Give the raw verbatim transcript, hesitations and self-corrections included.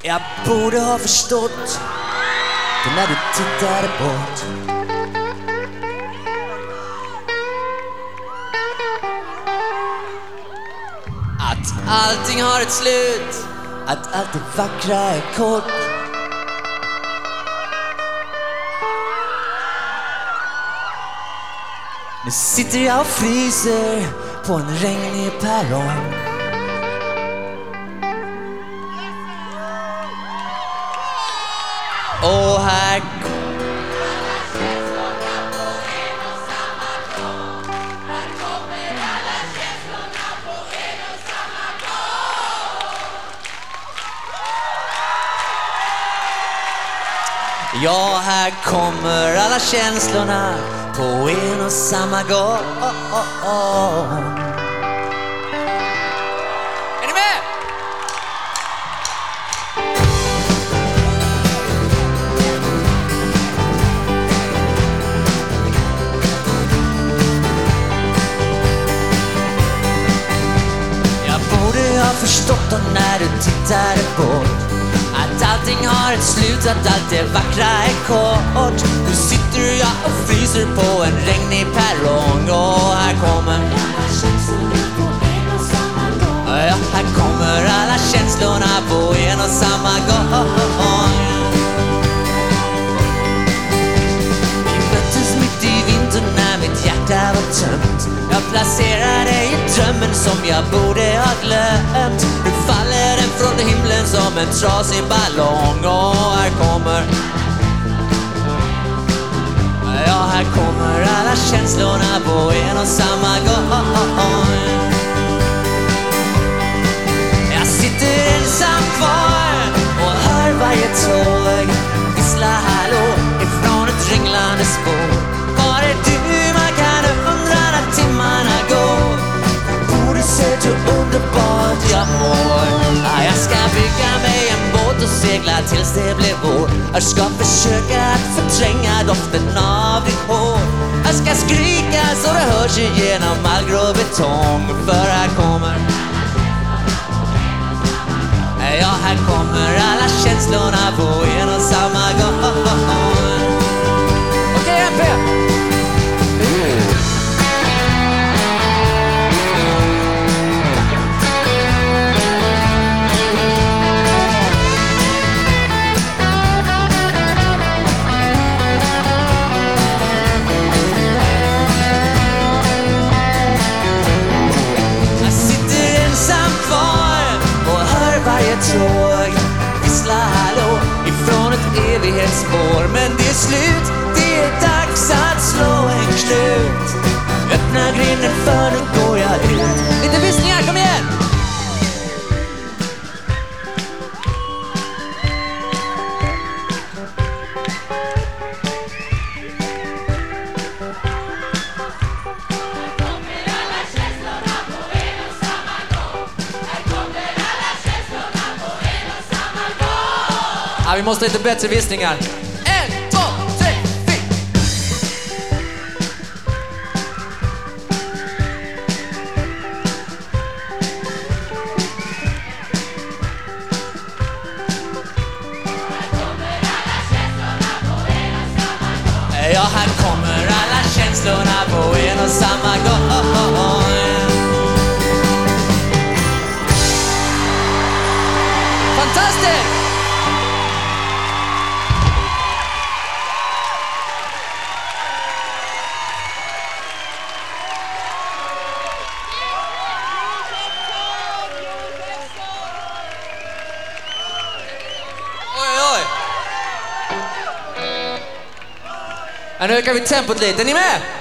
Jag borde ha förstått det när du tittade bort. Att allting har ett slut, att allt det vackra är kort. Nu sitter jag och fryser på en regnig perrong. Och här ja, här kommer alla känslorna på en och samma gång. Är ni med? Jag borde ha förstått då när du tittade bort att allting har ett slut, att allt det vackra är kort. Nu sitter jag och fryser på en regnig perrong. Och här kommer ja, här kommer alla känslorna på en och samma gång. Vi möttes mitt i vintern när mitt hjärta var tömt. Jag placerade i drömmen som jag borde ha glömt. Nu faller den från himlen som en trasig ballong. Och här kommer ja, här kommer alla känslorna på en och samma gång. Jag sitter ensam kvar och hör varje tåg vissla hallå ifrån ett ringlande spår. Var är du? Man kan undra när timmarna går. Borde se hur underbart jag mår. Ja, jag ska bygga mig en båt och segla tills det blir vår. Jag ska försöka att förtränga doften av ditt hår. Jag ska skrika så det hörs igenom all grå betong. För här kommer ja, här kommer alla känslorna på en och samma gång. Okej, M P! Tåg vissla hallå ifrån ett evighetsspår. Men det är slut, det är dags att slå en knut. Öppna grinden för nu går jag ut. Lite vissningar, kom igen! Ja, vi måste lite bättre vissningar. En, två, tre, fyra. Ja, här kommer alla känslorna på en och samma gång. Fantastiskt! Ja, nu ökar vi tempot lite. Är ni med?